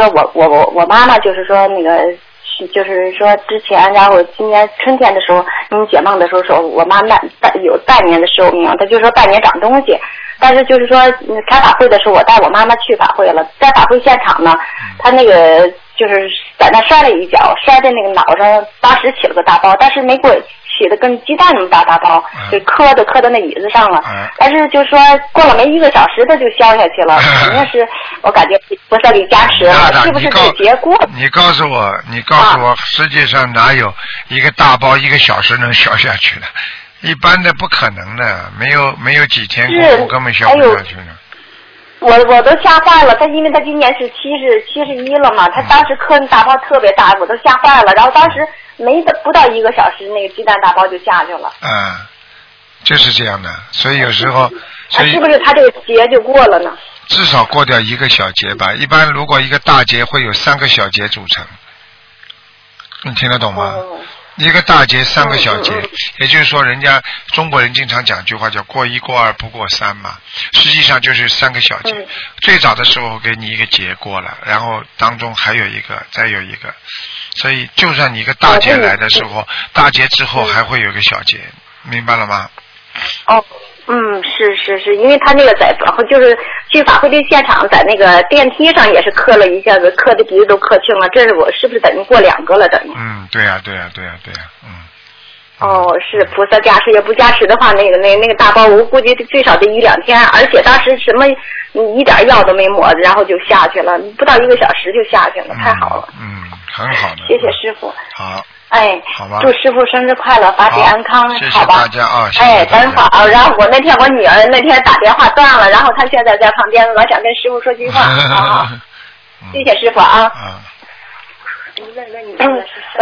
说我妈妈就是说那个。就是说之前，然后今年春天的时候，你解梦的时候说，我妈有半年的寿命，她就说半年长东西。但是就是说开法会的时候，我带我妈妈去法会了，在法会现场呢，她那个就是在那摔了一跤，摔在那个脑上，当时起了个大包，但是没过起的跟鸡蛋那么大包，就磕到那椅子上了。但是就是说过了没1个小时，它就消下去了，肯定是我感觉菩萨给加持了，是不是这个结果？ 你告诉我，世界上哪有一个大包1个小时能消下去的？一般的不可能的，没有几天功夫根本消不下去的。 我都吓坏了，因为他今年是71了嘛，他当时磕那大包特别大，我都吓坏了。然后当时不到1个小时，那个鸡蛋大包就下去了。 就是这样的，所以有时候， 是不是他这个劫就过了呢？ 至少过掉1个小节吧。一般如果一个大节会有3个小节组成，你听得懂吗？一个大节3个小节，也就是说，人家中国人经常讲句话叫过1过2不过3嘛，实际上就是3个小节。最早的时候给你1个节过了，然后当中还有1个，再有1个，所以就算你一个大节来的时候，大节之后还会有个小节，明白了吗？ 是，因为他那个就是去法会的现场，在那个电梯上也是磕了一下子，磕的鼻子都磕青了，这是我是不是等于过2个了等于？ 对呀。 是菩萨加持，也不加持的话，那个大包我估计最少得1-2天，而且当时什么一点药都没抹，然后就下去了，不到1个小时就下去了，太好了。 很好的。 谢谢师傅。 好。好吧。 祝师傅生日快乐，法体安康， 谢谢大家啊！ 等会儿，然后我女儿那天打电话断了，然后她现在在旁边，我想跟师傅说句话。好，谢谢师傅啊。你问你。